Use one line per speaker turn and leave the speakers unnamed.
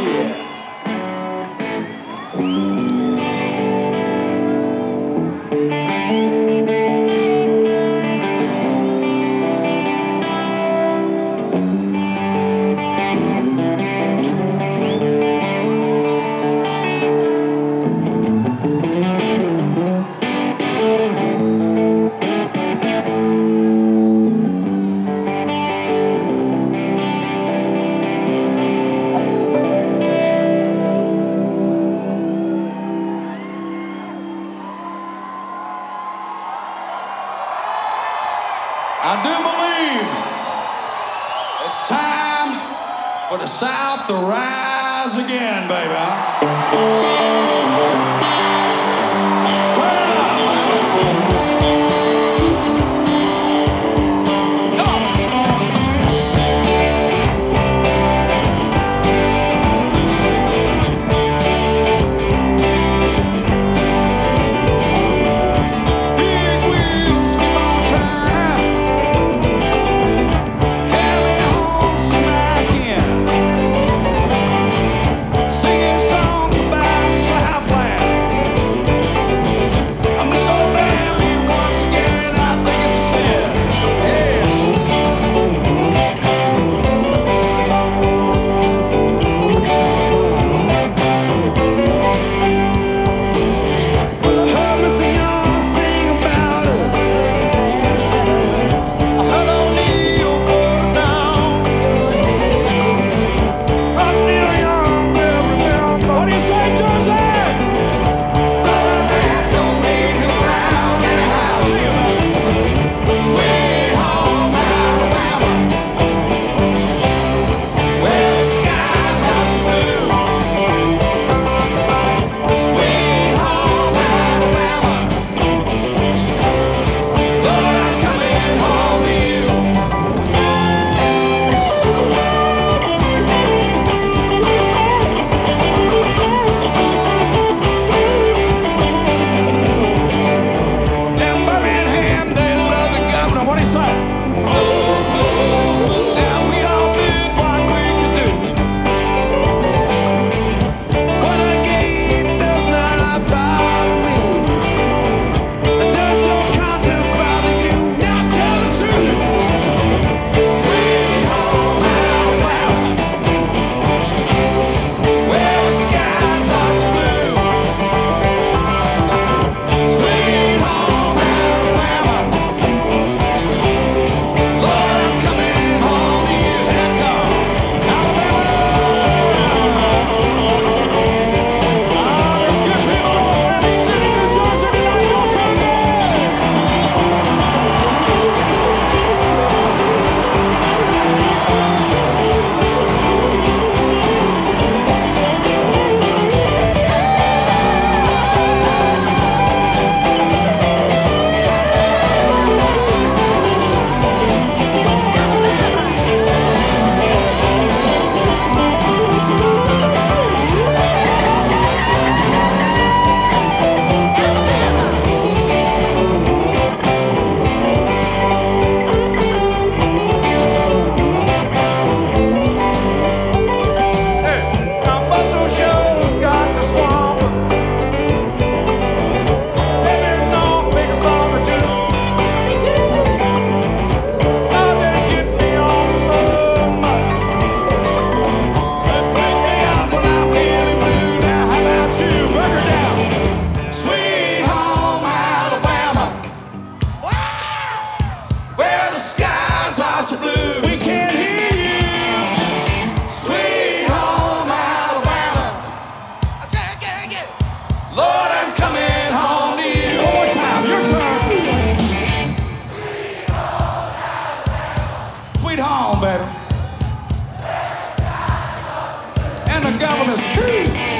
I do believe it's time for the South to rise again, baby. Turn it up, baby. Come on. Big wheels keep on turning. Carry me home, see my kin. Singing songs about Southland. I'm so damn you once again, I think it's a sin. Yeah. Well, I heard Mr. Young sing about it. I heard O'Neill put it down. Up Neil Young will remember. What do you say, Jersey? Southern man don't need him around anyhow. Sing it, man. Sweet home Alabama, where the skies are so blue. Sweet home Alabama, Lord, I'm coming home to you. In Birmingham, they love the governor. What do you say? And we all did what we could do. But a gate does not bother me. And does your conscience bother you? Now tell the truth. Sweet home Alabama, where the skies are so blue. Sweet home Alabama, Lord, I'm coming home to you. Here come Alabama. There's good people in Atlantic City, New Jersey tonight, don't you know? Now Muscle Shoals got the swamp. They didn't know big song or two. Now they get me on so much. They put me out when I'm feeling blue. Now how about you? Break her down. Sweet home Alabama, where the skies are so blue. We can't hear you. Sweet home Alabama, Lord, I'm coming home to you. One more time, your turn. Sweet home, baby. And the governor's true.